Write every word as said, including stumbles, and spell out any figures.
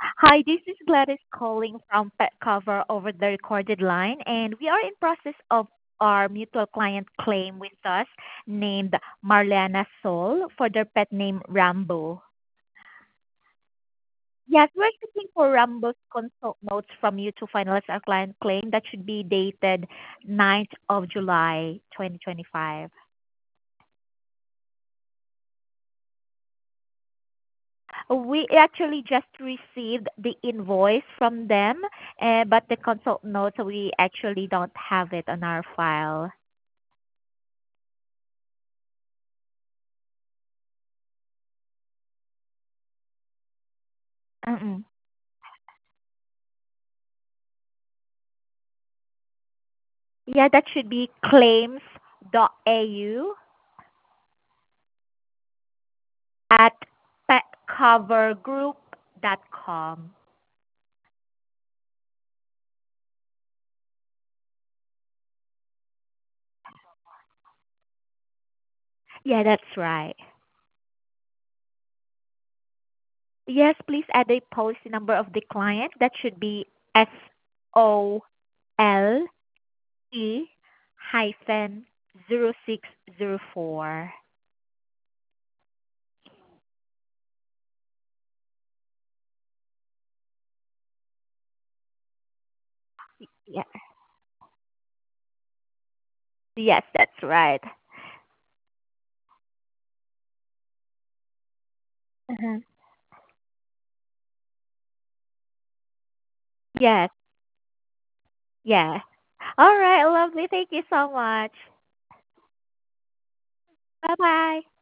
Hi, this is Gladys calling from Pet Cover over the recorded line, and we are in process of our mutual client claim with us named Marlena Sol for their pet name Rambo. Yes, we're looking for Rambo's consult notes from you to finalize our client claim. That should be dated ninth of July, twenty twenty-five. We actually just received the invoice from them, uh, but the consult notes, we actually don't have it on our file. Mm-mm. Yeah, that should be claims.au at petcovergroup.com. Yeah, that's right. Yes, please add the policy number of the client. That should be S O L E hyphen zero six zero four. Yeah. Yes, that's right. Uh-huh. Yes. Yeah. All right. Lovely. Thank you so much. Bye bye.